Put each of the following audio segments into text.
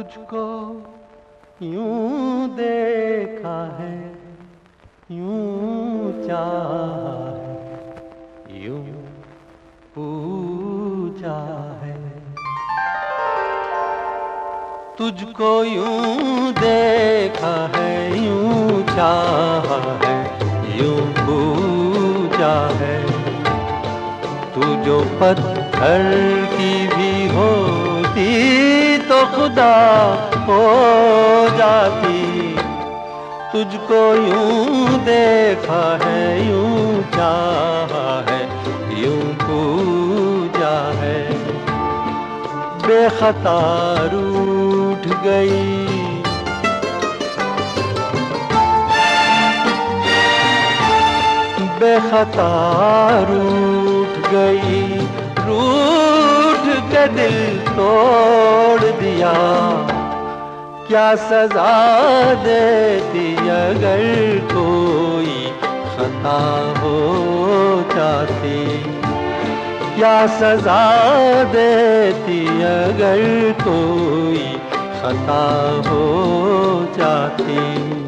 तुझको यूं देखा है, यूं चाहा है, यूं पूछा है। तुझको यूं देखा है, यूं चाहा है, यूं पूछा है। तू जो पत्थर की भी होती तो खुदा हो जाती। तुझको यूं देखा है, यूं चाहा है, यूं पूजा है। बेखता रूठ गई, बेखता रूठ गई, रूठ के दिल तोड़ दिया। क्या सजा देती अगर कोई खता हो जाती। क्या सजा देती अगर कोई खता हो जाती।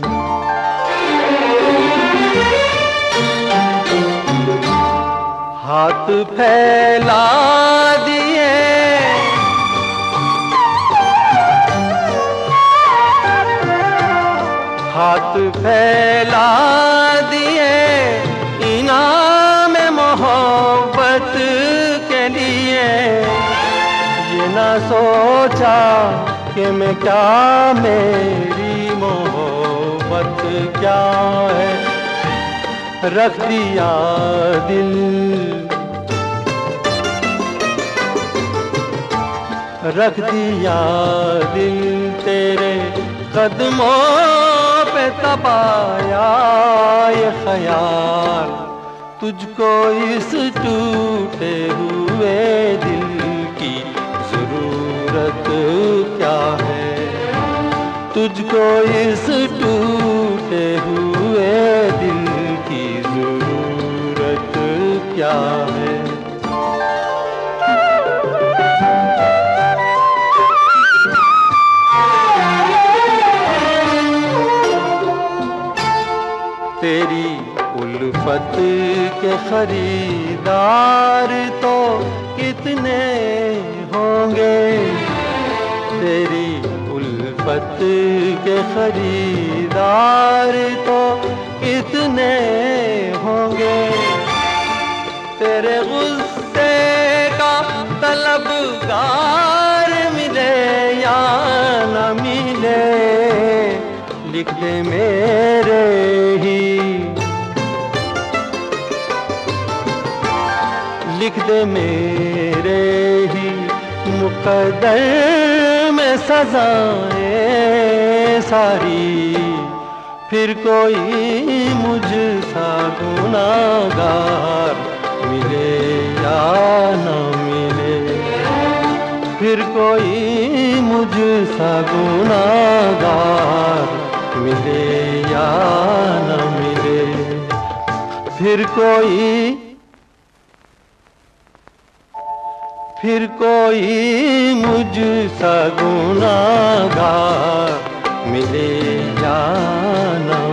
हाथ फैला दिए, हाथ फैला दिए इनाम मोहब्बत के लिए। ये ना सोचा कि मैं क्या, मेरी मोहब्बत क्या है। रख दिया दिल, रख दिया दिल तेरे कदमों पे तपाया ये ख्याल। तुझको इस टूटे हुए दिल की जरूरत क्या है। तुझको इस टूटे हुए दिल की जरूरत क्या है। तेरी उल्फत के खरीदार तो कितने होंगे। तेरी उल्फत के खरीदार तो कितने होंगे। तेरे गुस्से का तलबगार मिले या न मिले, लिख दे मेरे ही, लिख दे मेरे ही मुकद्दर में सजाएं सारी। फिर कोई मुझसा गुनाहगार मिले या न मिले। फिर कोई मुझसा गुनाहगार मिले या न मिले। फिर कोई मुझसा गुनाहगार मिले या न